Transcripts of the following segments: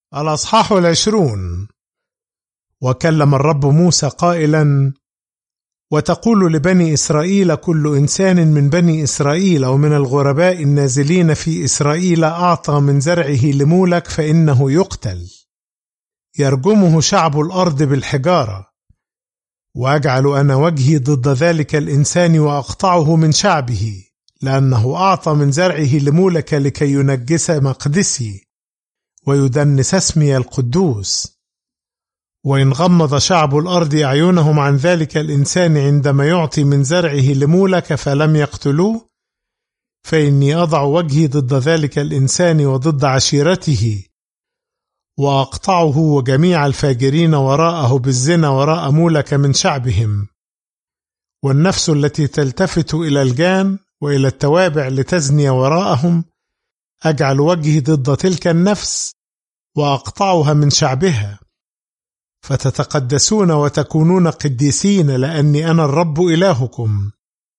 الأصحاح 20. وكلم الرب موسى قائلا: وتقول لبني إسرائيل: كل إنسان من بني إسرائيل ومن الغرباء النازلين في إسرائيل أعطى من زرعه لمولك فإنه يقتل، يرجمه شعب الأرض بالحجارة، وأجعل أنا وجهي ضد ذلك الإنسان وأقطعه من شعبه، لأنه أعطى من زرعه لمولك لكي ينجس مقدسي ويدنس اسمي القدوس. وإن غمض شعب الأرض أعينهم عن ذلك الإنسان عندما يعطي من زرعه لمولك فلم يقتلوه، فإني أضع وجهي ضد ذلك الإنسان وضد عشيرته، وأقطعه وجميع الفاجرين وراءه بالزنا وراء مولك من شعبهم. والنفس التي تلتفت إلى الجان وإلى التوابع لتزني وراءهم أجعل وجهي ضد تلك النفس وأقطعها من شعبها، فتتقدسون وتكونون قديسين، لأني أنا الرب إلهكم،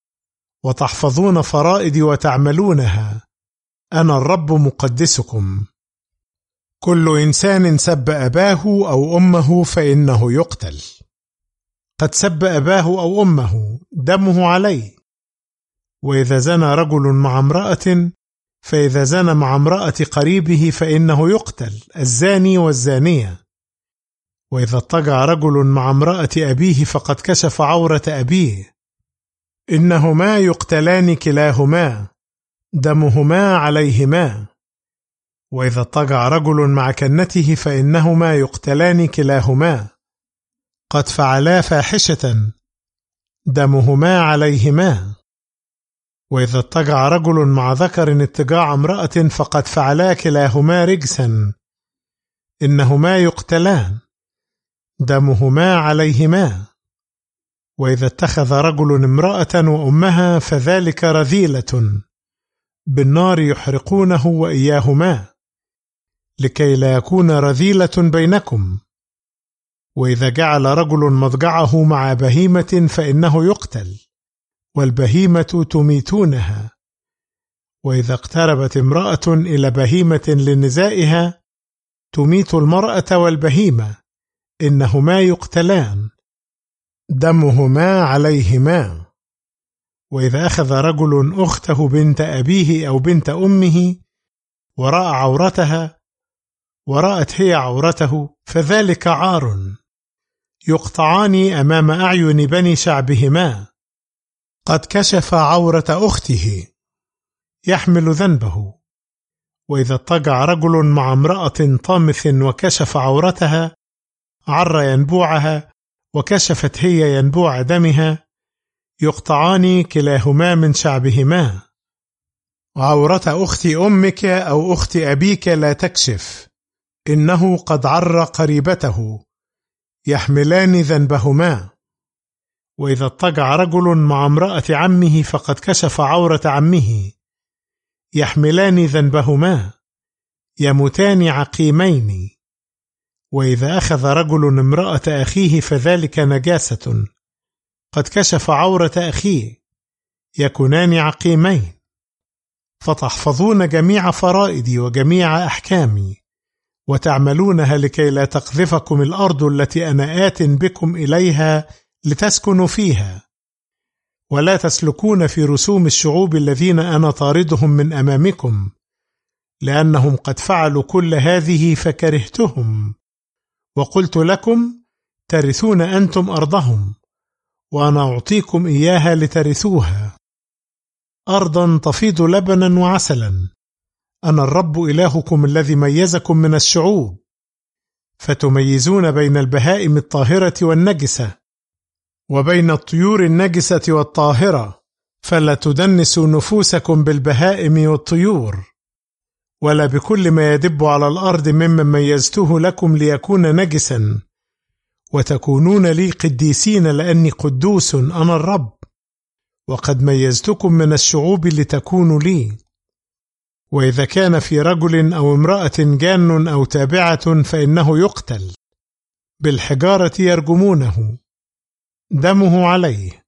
وتحفظون فرائدي وتعملونها، أنا الرب مقدسكم. كل إنسان سب أباه أو أمه فإنه يقتل. قد سب أباه أو أمه دمه عليه. وإذا زنى رجل مع امرأة، فإذا زنى مع امرأة قريبه فإنه يقتل، الزاني والزانية. وإذا اضطجع رجل مع امرأة أبيه فقد كشف عورة أبيه، إنهما يقتلان كلاهما، دمهما عليهما. وإذا اضطجع رجل مع كنته فإنهما يقتلان كلاهما، قد فعلا فاحشة، دمهما عليهما. وإذا اضطجع رجل مع ذكر اضطجاع امرأة فقد فعلا كلاهما رجسا، إنهما يقتلان، دمهما عليهما. وإذا اتخذ رجل امرأة وأمها فذلك رذيلة، بالنار يحرقونه وإياهما، لكي لا يكون رذيلة بينكم. وإذا جعل رجل مضجعه مع بهيمة فإنه يقتل، والبهيمة تميتونها. وإذا اقتربت امرأة إلى بهيمة لنزائها تميت المرأة والبهيمة، إنهما يقتلان، دمهما عليهما. وإذا أخذ رجل أخته بنت أبيه أو بنت أمه ورأى عورتها ورأت هي عورته فذلك عار، يقطعان أمام أعين بني شعبهما. قد كشف عورة أخته، يحمل ذنبه. وإذا اضطجع رجل مع امرأة طامث وكشف عورتها، عر ينبوعها وكشفت هي ينبوع دمها، يقطعان كلاهما من شعبهما. عورة أخت أمك أو أخت أبيك لا تكشف، إنه قد عر قريبته، يحملان ذنبهما. وإذا اضطجع رجل مع امرأة عمه فقد كشف عورة عمه، يحملان ذنبهما، يموتان عقيمين. وإذا أخذ رجل امرأة أخيه فذلك نجاسة، قد كشف عورة أخيه، يكونان عقيمين. فتحفظون جميع فرائدي وجميع أحكامي وتعملونها، لكي لا تقذفكم الأرض التي أنا آت بكم إليها لتسكنوا فيها، ولا تسلكون في رسوم الشعوب الذين أنا طاردهم من أمامكم، لأنهم قد فعلوا كل هذه فكرهتهم. وقلت لكم: ترثون أنتم أرضهم، وأنا أعطيكم إياها لترثوها، أرضا تفيض لبنا وعسلا. أنا الرب إلهكم الذي ميزكم من الشعوب، فتميزون بين البهائم الطاهرة والنجسة، وبين الطيور النجسة والطاهرة، فلا تدنسوا نفوسكم بالبهائم والطيور، ولا بكل ما يدب على الأرض ممن ميزته لكم ليكون نجسا، وتكونون لي قديسين، لأني قدوس أنا الرب، وقد ميزتكم من الشعوب لتكونوا لي. وإذا كان في رجل أو امرأة جان أو تابعة فإنه يقتل، بالحجارة يرجمونه، دمه عليه.